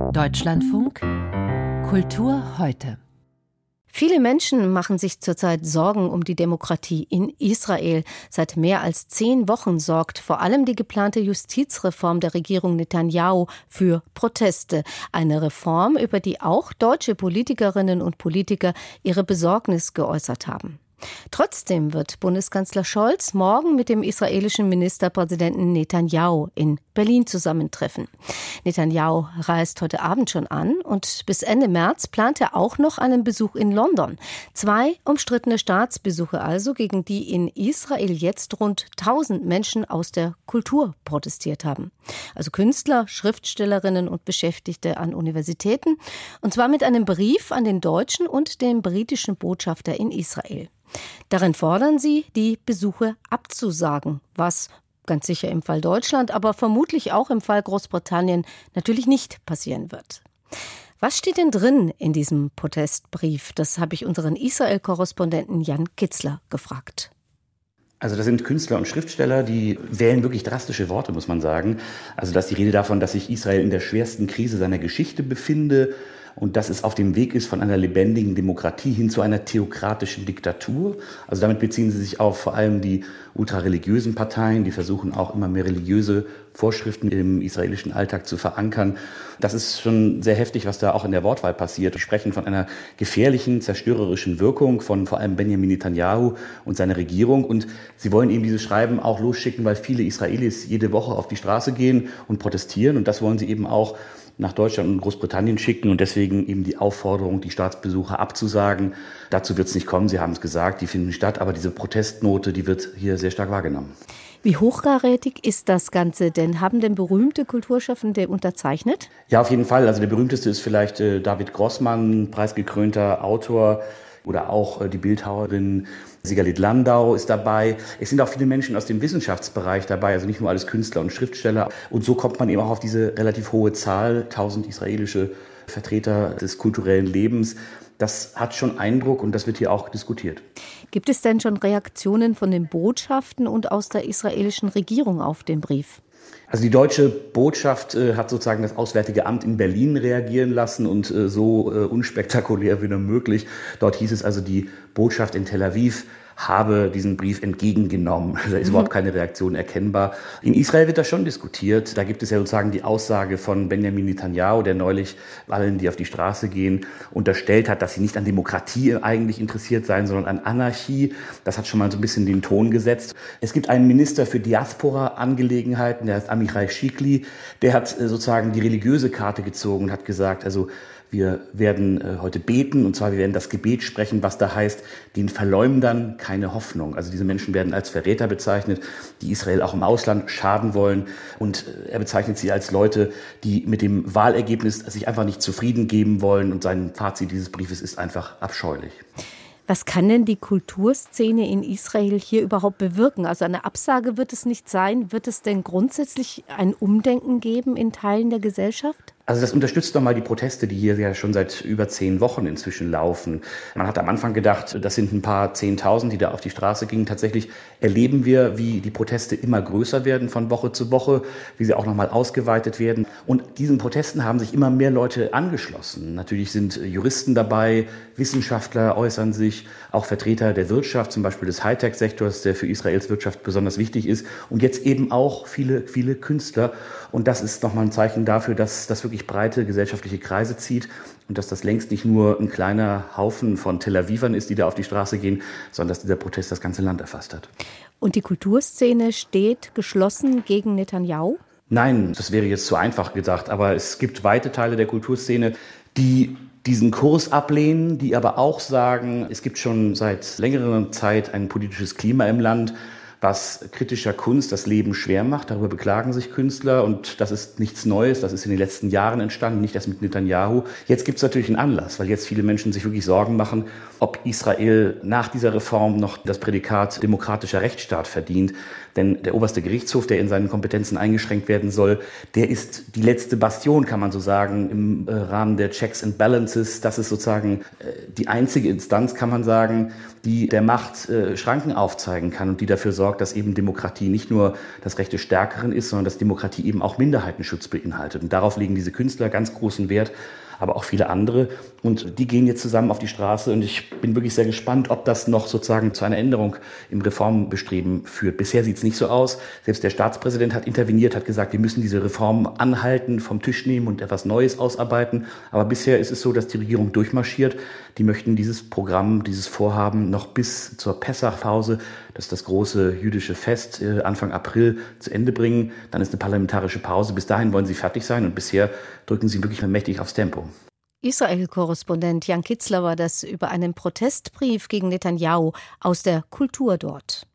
Deutschlandfunk Kultur heute. Viele Menschen machen sich zurzeit Sorgen um die Demokratie in Israel. Seit mehr als 10 Wochen sorgt vor allem die geplante Justizreform der Regierung Netanjahu für Proteste. Eine Reform, über die auch deutsche Politikerinnen und Politiker ihre Besorgnis geäußert haben. Trotzdem wird Bundeskanzler Scholz morgen mit dem israelischen Ministerpräsidenten Netanjahu in Berlin zusammentreffen. Netanjahu reist heute Abend schon an und bis Ende März plant er auch noch einen Besuch in London. 2 umstrittene Staatsbesuche also, gegen die in Israel jetzt rund 1000 Menschen aus der Kultur protestiert haben. Also Künstler, Schriftstellerinnen und Beschäftigte an Universitäten. Und zwar mit einem Brief an den deutschen und den britischen Botschafter in Israel. Darin fordern sie, die Besuche abzusagen, was ganz sicher im Fall Deutschland, aber vermutlich auch im Fall Großbritannien natürlich nicht passieren wird. Was steht denn drin in diesem Protestbrief? Das habe ich unseren Israel-Korrespondenten Jan Kitzler gefragt. Also das sind Künstler und Schriftsteller, die wählen wirklich drastische Worte, muss man sagen. Also da ist die Rede davon, dass sich Israel in der schwersten Krise seiner Geschichte befinde und dass es auf dem Weg ist von einer lebendigen Demokratie hin zu einer theokratischen Diktatur. Also damit beziehen sie sich auf vor allem die ultrareligiösen Parteien, die versuchen auch immer mehr religiöse Vorschriften im israelischen Alltag zu verankern. Das ist schon sehr heftig, was da auch in der Wortwahl passiert. Wir sprechen von einer gefährlichen, zerstörerischen Wirkung von vor allem Benjamin Netanjahu und seiner Regierung. Und sie wollen eben dieses Schreiben auch losschicken, weil viele Israelis jede Woche auf die Straße gehen und protestieren. Und das wollen sie eben auch nach Deutschland und Großbritannien schicken und deswegen eben die Aufforderung, die Staatsbesuche abzusagen. Dazu wird es nicht kommen, Sie haben es gesagt, die finden statt, aber diese Protestnote, die wird hier sehr stark wahrgenommen. Wie hochkarätig ist das Ganze denn? Haben denn berühmte Kulturschaffende unterzeichnet? Ja, auf jeden Fall. Also der berühmteste ist vielleicht David Grossmann, preisgekrönter Autor, oder auch die Bildhauerin Sigalit Landau ist dabei. Es sind auch viele Menschen aus dem Wissenschaftsbereich dabei, also nicht nur alles Künstler und Schriftsteller. Und so kommt man eben auch auf diese relativ hohe Zahl, 1000 israelische Vertreter des kulturellen Lebens. Das hat schon Eindruck und das wird hier auch diskutiert. Gibt es denn schon Reaktionen von den Botschaften und aus der israelischen Regierung auf den Brief? Also die deutsche Botschaft hat sozusagen das Auswärtige Amt in Berlin reagieren lassen und so unspektakulär wie nur möglich. Dort hieß es also, die Botschaft in Tel Aviv habe diesen Brief entgegengenommen. Da ist überhaupt keine Reaktion erkennbar. In Israel wird das schon diskutiert. Da gibt es ja sozusagen die Aussage von Benjamin Netanjahu, der neulich allen, die auf die Straße gehen, unterstellt hat, dass sie nicht an Demokratie eigentlich interessiert seien, sondern an Anarchie. Das hat schon mal so ein bisschen den Ton gesetzt. Es gibt einen Minister für Diaspora-Angelegenheiten, der heißt Amichai Shikli. Der hat sozusagen die religiöse Karte gezogen und hat gesagt, also wir werden heute beten, und zwar wir werden das Gebet sprechen, was da heißt, den Verleumdern keine Hoffnung. Also diese Menschen werden als Verräter bezeichnet, die Israel auch im Ausland schaden wollen. Und er bezeichnet sie als Leute, die mit dem Wahlergebnis sich einfach nicht zufrieden geben wollen. Und sein Fazit dieses Briefes ist einfach abscheulich. Was kann denn die Kulturszene in Israel hier überhaupt bewirken? Also eine Absage wird es nicht sein. Wird es denn grundsätzlich ein Umdenken geben in Teilen der Gesellschaft? Also das unterstützt nochmal die Proteste, die hier ja schon seit über 10 Wochen inzwischen laufen. Man hat am Anfang gedacht, das sind ein paar 10.000, die da auf die Straße gingen. Tatsächlich erleben wir, wie die Proteste immer größer werden von Woche zu Woche, wie sie auch nochmal ausgeweitet werden. Und diesen Protesten haben sich immer mehr Leute angeschlossen. Natürlich sind Juristen dabei, Wissenschaftler äußern sich, auch Vertreter der Wirtschaft, zum Beispiel des Hightech-Sektors, der für Israels Wirtschaft besonders wichtig ist. Und jetzt eben auch viele, viele Künstler. Und das ist nochmal ein Zeichen dafür, dass das wirklich breite gesellschaftliche Kreise zieht und dass das längst nicht nur ein kleiner Haufen von Tel Avivern ist, die da auf die Straße gehen, sondern dass dieser Protest das ganze Land erfasst hat. Und die Kulturszene steht geschlossen gegen Netanjahu? Nein, das wäre jetzt zu einfach gesagt, aber es gibt weite Teile der Kulturszene, die diesen Kurs ablehnen, die aber auch sagen, es gibt schon seit längerer Zeit ein politisches Klima im Land, was kritischer Kunst das Leben schwer macht. Darüber beklagen sich Künstler und das ist nichts Neues. Das ist in den letzten Jahren entstanden, nicht erst mit Netanjahu. Jetzt gibt es natürlich einen Anlass, weil jetzt viele Menschen sich wirklich Sorgen machen, ob Israel nach dieser Reform noch das Prädikat demokratischer Rechtsstaat verdient. Denn der oberste Gerichtshof, der in seinen Kompetenzen eingeschränkt werden soll, der ist die letzte Bastion, kann man so sagen, im Rahmen der Checks and Balances. Das ist sozusagen die einzige Instanz, kann man sagen, die der Macht Schranken aufzeigen kann und die dafür sorgt, gesorgt, dass eben Demokratie nicht nur das Recht des Stärkeren ist, sondern dass Demokratie eben auch Minderheitenschutz beinhaltet. Und darauf legen diese Künstler ganz großen Wert, aber auch viele andere. Und die gehen jetzt zusammen auf die Straße. Und ich bin wirklich sehr gespannt, ob das noch sozusagen zu einer Änderung im Reformbestreben führt. Bisher sieht es nicht so aus. Selbst der Staatspräsident hat interveniert, hat gesagt, wir müssen diese Reformen anhalten, vom Tisch nehmen und etwas Neues ausarbeiten. Aber bisher ist es so, dass die Regierung durchmarschiert. Die möchten dieses Programm, dieses Vorhaben noch bis zur Pessachpause, das ist das große jüdische Fest, Anfang April zu Ende bringen. Dann ist eine parlamentarische Pause. Bis dahin wollen sie fertig sein. Und bisher drücken sie wirklich mächtig aufs Tempo. Israel-Korrespondent Jan Kitzler war das über einen Protestbrief gegen Netanyahu aus der Kultur dort.